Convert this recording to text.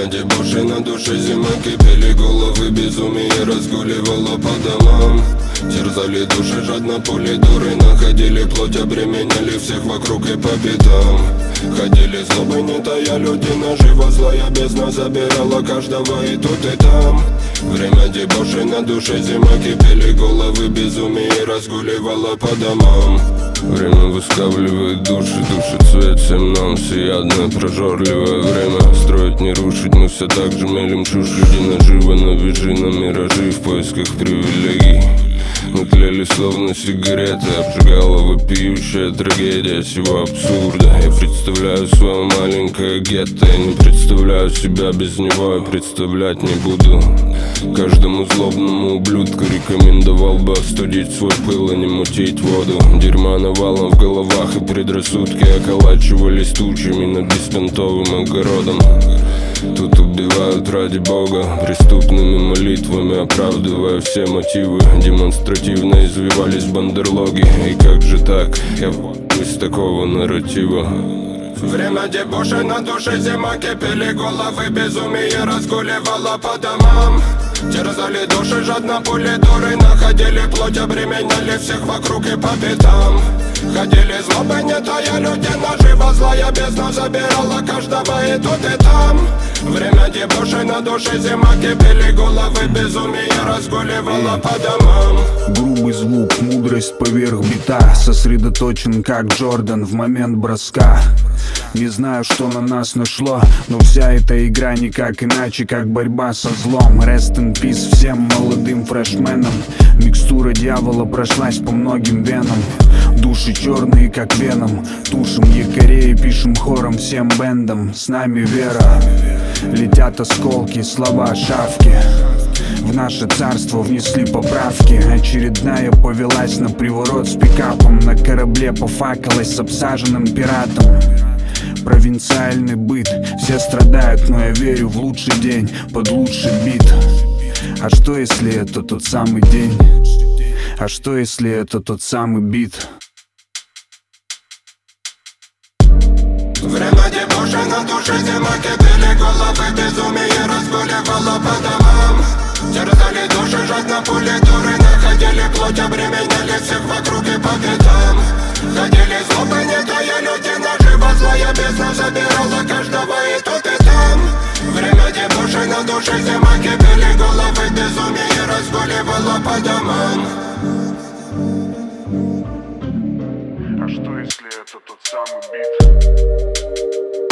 Время дебоши, на душе зима, кипели головы, безумие разгуливало по домам. Терзали души, жадно пули дуры, находили плоть, обременяли всех вокруг и по пятам. Ходили злобы, не тая, люди наживо, злая бездна забирала каждого и тут и там. Время дебоши, на душе зима, кипели головы, безумие разгуливало по домам. Время выскавливает души, душит цвет всем нам, всеядное, прожорливое время. Строить не рушить, мы все так же мелем чушь. Люди наживо, навяжи на миражи в поисках привилегий. Мы тлели словно сигареты, обжигала вопиющая трагедия всего абсурда. Я представляю свое маленькое гетто, я не представляю себя без него, и представлять не буду. Каждому злобному ублюдку рекомендовал бы остудить свой пыл и не мутить воду. Дерьма навалом в головах, и предрассудки околачивались тучами над беспонтовым огородом. Тут убивают ради Бога, преступными молитвами оправдывая все мотивы. Демонстративно извивались бандерлоги, и как же так, я из такого нарратива. Время дебоши, на душе зима, кипели головы, безумие разгуливало по домам. Терзали души, жадно пули дуры, находили плоть, обременяли всех вокруг и по пятам. Ходили злобы, не тая, люди наживо, злая бездна забирала каждого и тут и там. Время дебоши, на душе зима, кипели головы, безумие разгуливало по домам. Грубый звук, мудрость поверх бита, сосредоточен как Джордан в момент броска. Не знаю, что на нас нашло, но вся эта игра никак иначе, как борьба со злом. Rest in peace всем молодым фрешменам. Микстура дьявола прошлась по многим венам. Души черные, как веном. Тушим якорей, пишем хором всем бендам. С нами вера. Летят осколки, слова шавки. В наше царство внесли поправки. Очередная повелась на приворот с пикапом. На корабле пофакалась с обсаженным пиратом. Провинциальный быт, все страдают, но я верю в лучший день, под лучший бит. А что если это тот самый день? А что если это тот самый бит? Время дебоши, на душе зима, кипели головы, безумие разгуливало по домам. Терзали души, жадно пули дуры, находили плоть, обременяли всех вокруг и по пятам. Ходили злобы, не тая, люди наживо, злая бездна забирала каждого и тут и там. Время дебоши, на душе зима, кипели головы, безумие разгуливало по домам. А что если это тот самый бит?